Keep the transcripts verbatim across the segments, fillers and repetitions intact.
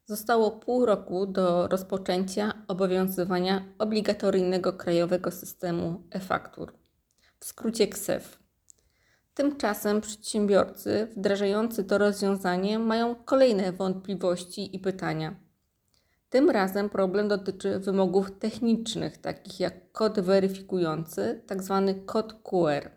Zostało pół roku do rozpoczęcia obowiązywania obligatoryjnego krajowego systemu e-faktur, w skrócie K S E F. Tymczasem przedsiębiorcy wdrażający to rozwiązanie mają kolejne wątpliwości i pytania. Tym razem problem dotyczy wymogów technicznych, takich jak kod weryfikujący, tzw. kod Q R.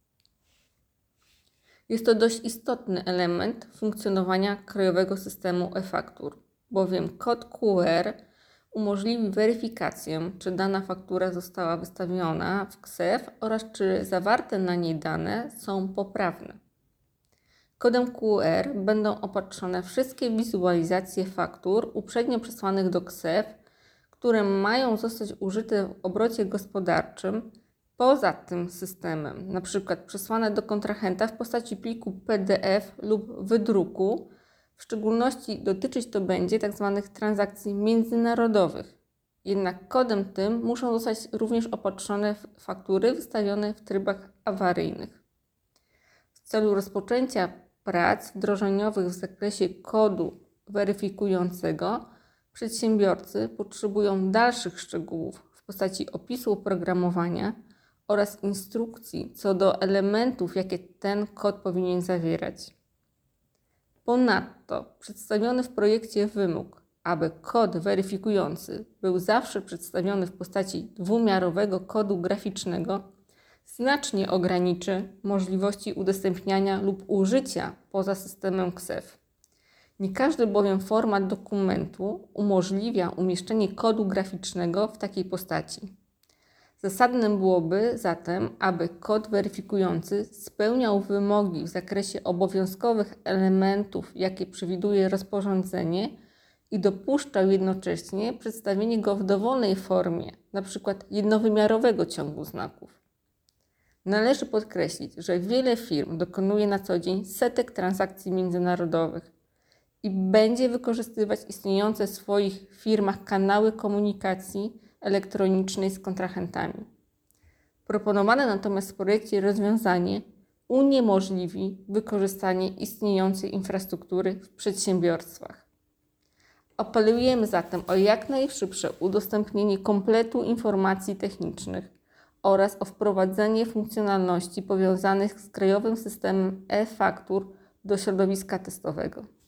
Jest to dość istotny element funkcjonowania krajowego systemu e-faktur, bowiem kod Q R umożliwi weryfikację, czy dana faktura została wystawiona w K S E F oraz czy zawarte na niej dane są poprawne. Kodem Q R będą opatrzone wszystkie wizualizacje faktur uprzednio przesłanych do K S E F, które mają zostać użyte w obrocie gospodarczym poza tym systemem, np. przesłane do kontrahenta w postaci pliku P D F lub wydruku. W szczególności dotyczyć to będzie tzw. transakcji międzynarodowych. Jednak kodem tym muszą zostać również opatrzone faktury wystawione w trybach awaryjnych. W celu rozpoczęcia prac wdrożeniowych w zakresie kodu weryfikującego przedsiębiorcy potrzebują dalszych szczegółów w postaci opisu oprogramowania oraz instrukcji co do elementów, jakie ten kod powinien zawierać. Ponadto przedstawiony w projekcie wymóg, aby kod weryfikujący był zawsze przedstawiony w postaci dwumiarowego kodu graficznego, znacznie ograniczy możliwości udostępniania lub użycia poza systemem K S E F. Nie każdy bowiem format dokumentu umożliwia umieszczenie kodu graficznego w takiej postaci. Zasadnym byłoby zatem, aby kod weryfikujący spełniał wymogi w zakresie obowiązkowych elementów, jakie przewiduje rozporządzenie i dopuszczał jednocześnie przedstawienie go w dowolnej formie, np. jednowymiarowego ciągu znaków. Należy podkreślić, że wiele firm dokonuje na co dzień setek transakcji międzynarodowych i będzie wykorzystywać istniejące w swoich firmach kanały komunikacji elektronicznej z kontrahentami. Proponowane natomiast w projekcie rozwiązanie uniemożliwi wykorzystanie istniejącej infrastruktury w przedsiębiorstwach. Apelujemy zatem o jak najszybsze udostępnienie kompletu informacji technicznych oraz o wprowadzenie funkcjonalności powiązanych z krajowym systemem e-faktur do środowiska testowego.